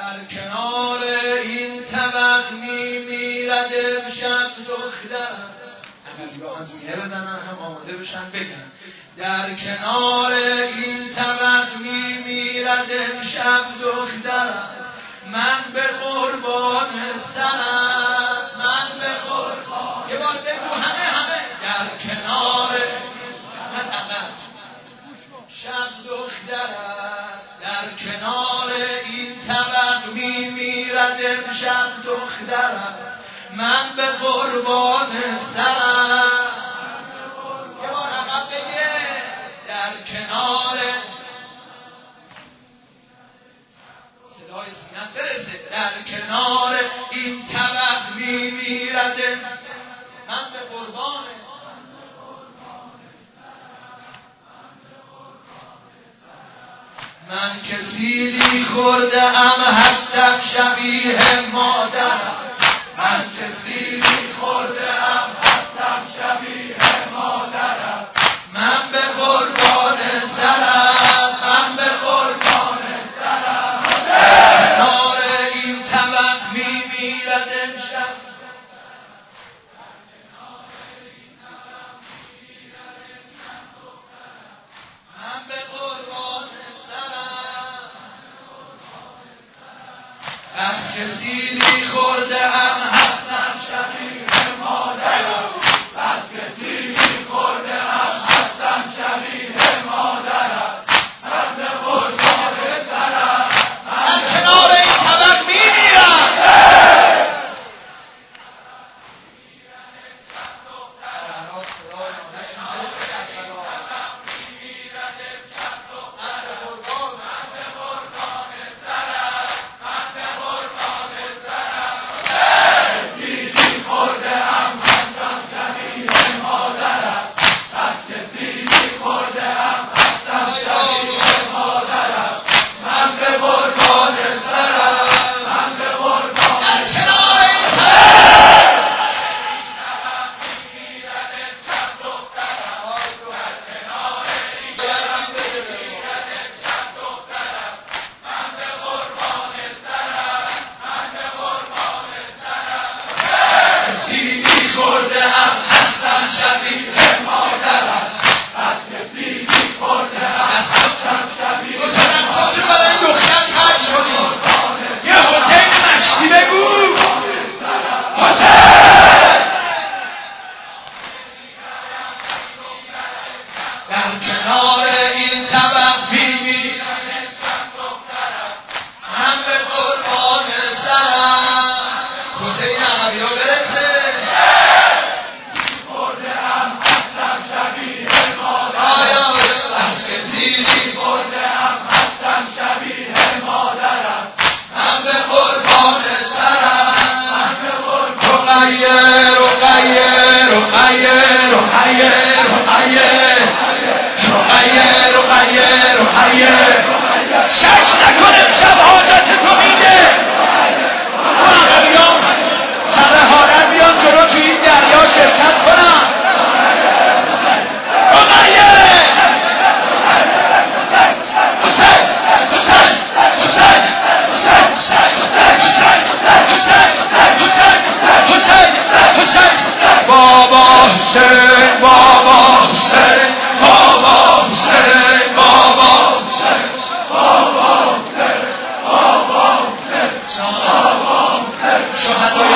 در کنار این طبق میمیرد امشب دخترم. هم سینه بزنن هم آماده بشن بگن. در کنار این طبق میمیرد امشب دخترم. من به قربان سرت، من به قربان. یه بار بگو همه در کنار شب دخترت. در کنار این طبق میمیرد امشب دخترت. من به قربان سرم. یه بار عقب بگه. در کنار صدای سینت برسه. در کنار این طبق میمیرد من به قربان. من که سیلی خورده ام هستم شبیه مادرم. من که سیلی خورده ام هستم شبیه مادرم. من به قربان سرم، من به قربان سرم. کنار این طبق میمیرد امشب. من به قربان سرم. از که سیلی خورده ام هستم شبیه مادرم. از که سیلی خورده ام هستم شبیه مادرم. من به قربان سرم. من کنار این طبق میمیرم. شهدای